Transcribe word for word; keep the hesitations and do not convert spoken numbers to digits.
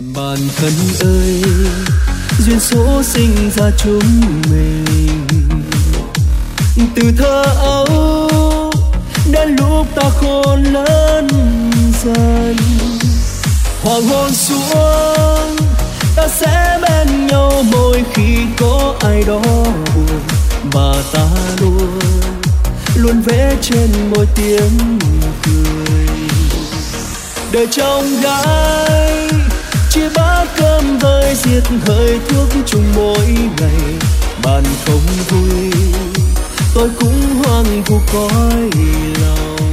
Bạn thân ơi, duyên số sinh ra chúng mình. Từ thơ ấu đến lúc ta khôn lớn dần, hoàng hôn xuống ta sẽ bên nhau mỗi khi có ai đó buồn. Và ta luôn luôn vẽ trên môi tiếng cười. Đời trong gái chia bát cơm vơi diệt hơi thuốc chung mỗi ngày. Bạn không vui tôi cũng hoang vu cõi lòng.